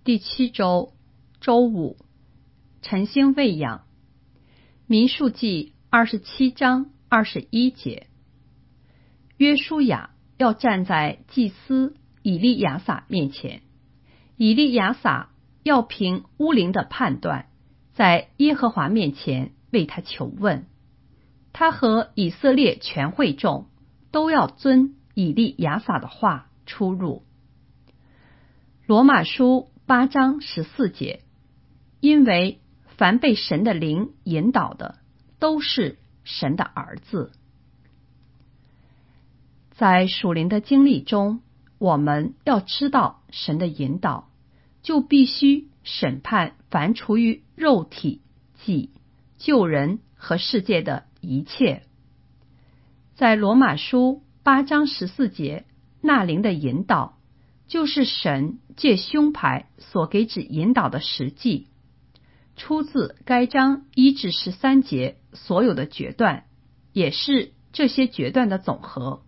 第7周周五，晨星喂养。民数记27章21节，约书亚要站在祭司以利亚撒面前，以利亚撒要凭乌灵的判断，在耶和华面前为他求问。他和以色列全会众都要遵以利亚撒的话出入。罗马书8章14节，因为凡被神的灵引导的，都是神的儿子。在属灵的经历中，我们要知道神的引导，就必须审判凡出于肉体、己、救人和世界的一切。在罗马书8章14节，那灵的引导，就是神借胸牌所给指引导的实际，出自该章1至13节所有的决断，也是这些决断的总和。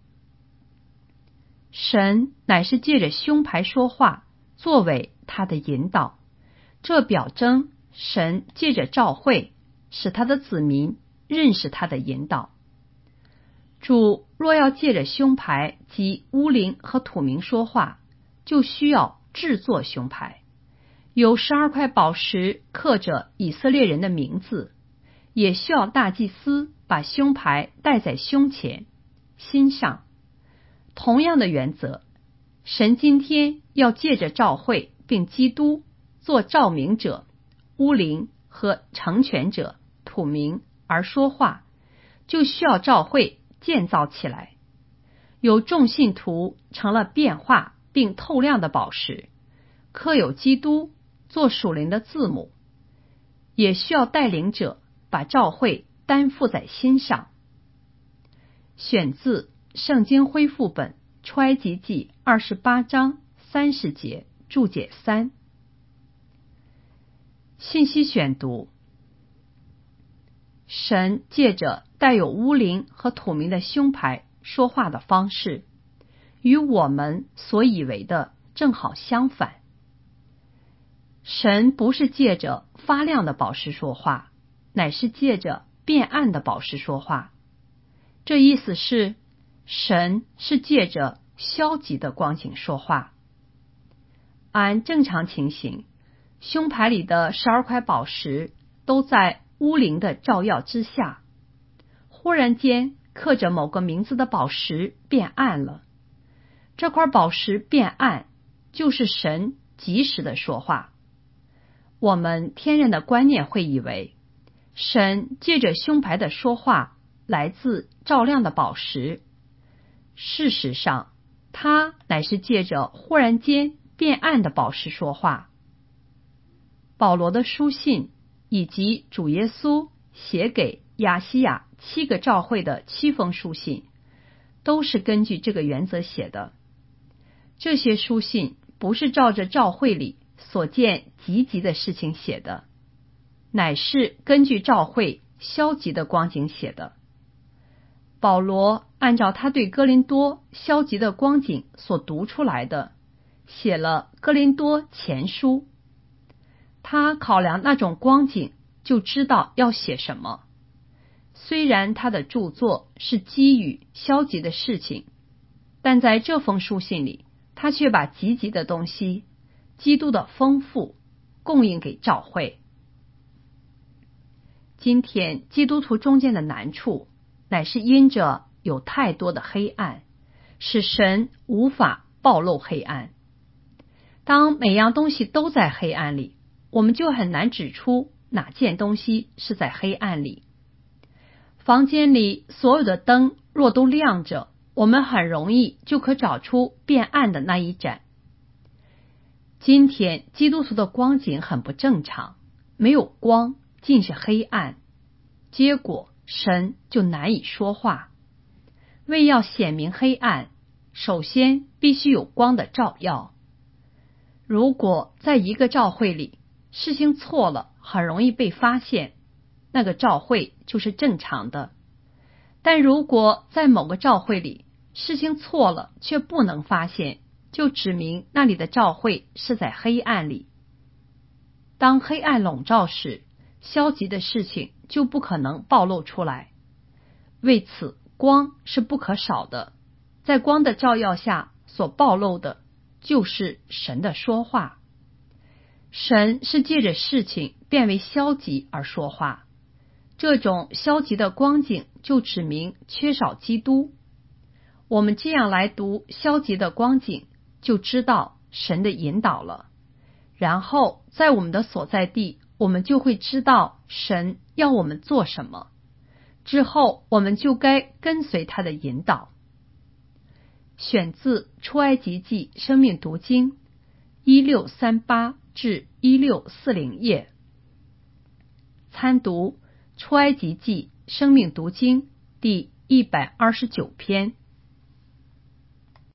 神乃是借着胸牌说话，作为他的引导，这表征神借着召会，使他的子民认识他的引导。主若要借着胸牌及乌灵和土明说话，就需要制作胸牌，有12块宝石刻着以色列人的名字，也需要大祭司把胸牌戴在胸前、心上。同样的原则，神今天要借着召会并基督做照明者、乌灵和成全者、土明而说话，就需要召会建造起来。有众信徒成了变化并透亮的宝石，刻有基督做属灵的字母，也需要带领者把召会担负在心上。选自圣经恢复本出埃及记28章30节注解3。信息选读：神借着带有乌灵和土明的胸牌说话的方式，与我们所以为的正好相反。神不是借着发亮的宝石说话，乃是借着变暗的宝石说话。这意思是，神是借着消极的光景说话。按正常情形，胸牌里的12块宝石都在乌灵的照耀之下，忽然间刻着某个名字的宝石变暗了。这块宝石变暗，就是神及时的说话。我们天然的观念会以为，神借着胸牌的说话来自照亮的宝石。事实上，他乃是借着忽然间变暗的宝石说话。保罗的书信以及主耶稣写给亚西亚7个教会的7封书信，都是根据这个原则写的。这些书信不是照着教会里所见积极的事情写的，乃是根据教会消极的光景写的。保罗按照他对哥林多消极的光景所读出来的，写了哥林多前书。他考量那种光景，就知道要写什么。虽然他的著作是基于消极的事情，但在这封书信里，他却把积极的东西，基督的丰富，供应给教会。今天基督徒中间的难处，乃是因着有太多的黑暗，使神无法暴露黑暗。当每样东西都在黑暗里，我们就很难指出哪件东西是在黑暗里。房间里所有的灯若都亮着，我们很容易就可找出变暗的那一盏。今天基督徒的光景很不正常，没有光，尽是黑暗，结果神就难以说话。为要显明黑暗，首先必须有光的照耀。如果在一个教会里事情错了，很容易被发现，那个教会就是正常的。但如果在某个教会里事情错了却不能发现，就指明那里的教会是在黑暗里。 当黑暗笼罩时，消极的事情就不可能暴露出来。为此，光是不可少的，在光的照耀下所暴露的就是神的说话。神是借着事情变为消极而说话，这种消极的光景就指明缺少基督。我们这样来读消极的光景，就知道神的引导了。然后在我们的所在地，我们就会知道神要我们做什么，之后我们就该跟随他的引导。选自出埃及记生命读经1638至1640页，参读出埃及记生命读经第129篇。